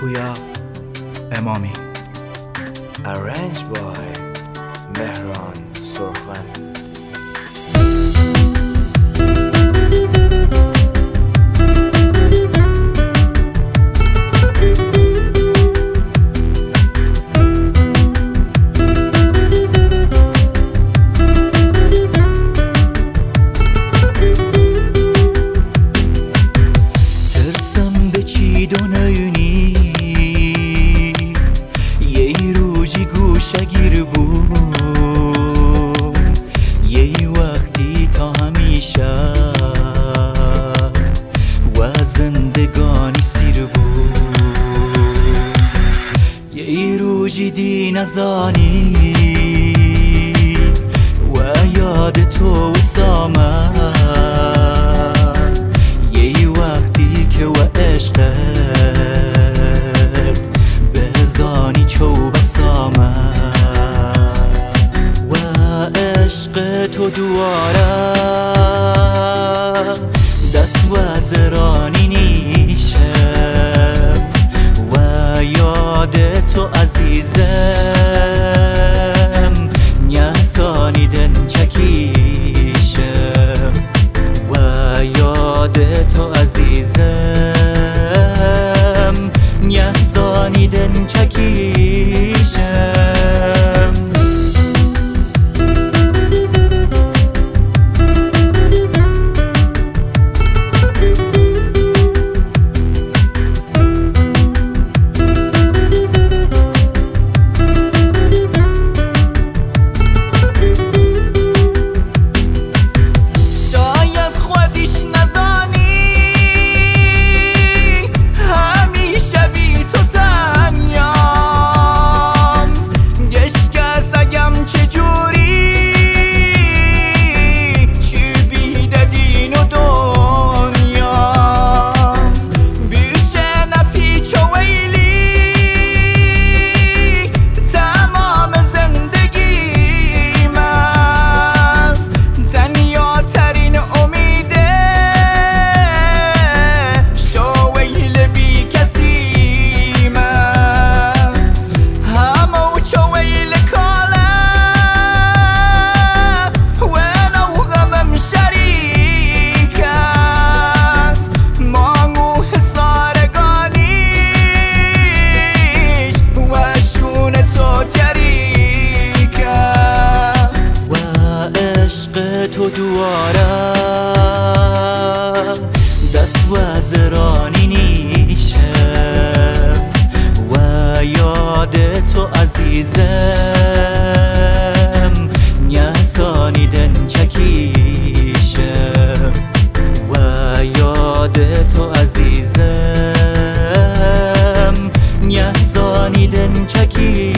پویا امامی. Arranged by مهران سرخوان. شگیر بود یه وقتی تا همیشه و زندگانی سیر بود یه روزی دی نزانی و یاد تو سامد یه وقتی که و عشقت بزانی چو بسامد عشق تو دواره دست و زرانی نیشم و یاد تو عزیزم نیازانی دن چکیشم و یاد تو عزیزم نیازانی دن چکیشم. تو دواره دست و زرانی نیشم و یاد تو عزیزم نیازانی دن چکیشم و یاد تو عزیزم نیازانی دن چکیشم.